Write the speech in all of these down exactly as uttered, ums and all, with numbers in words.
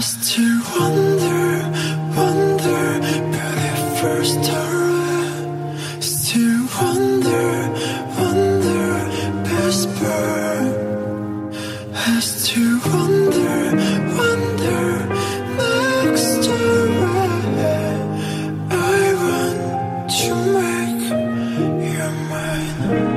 still wonder, wonder, beautiful story. Still wonder, wonder, best bird. I still wonder, wonder, next story. I want to make you mine.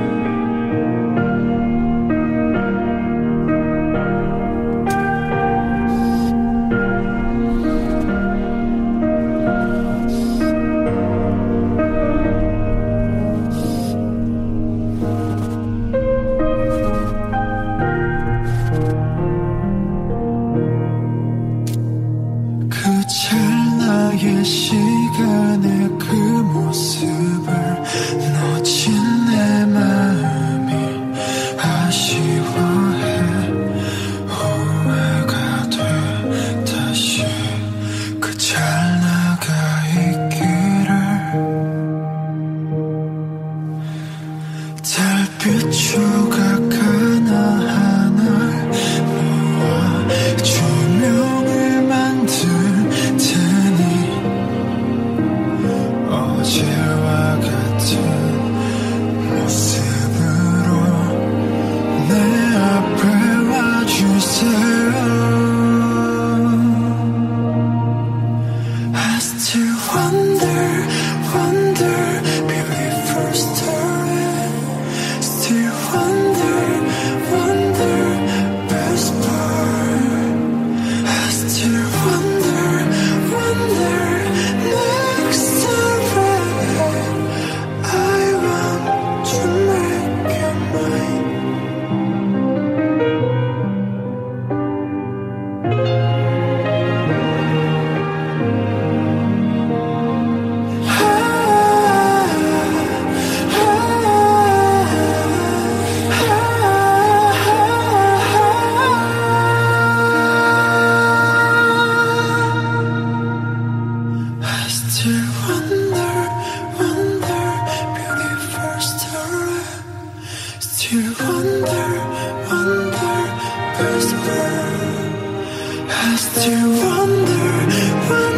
찰나의 시간에 그 모습을 놓친 내 마음이 아쉬워해. 후회가 돼 다시 그 찰나가 있기를. 달빛 조각 하나하나 모아 조명을 만들 어제와 같은 모습으로 내 앞에 와주세요. I still wonder, wonder, beautiful story. Still wonder, wonder, best part. I still wonder, wonder, next story. I want to make you mine. I still wonder, wonder, beautiful story. Still wonder, wonder, best bird. I still wonder, wonder.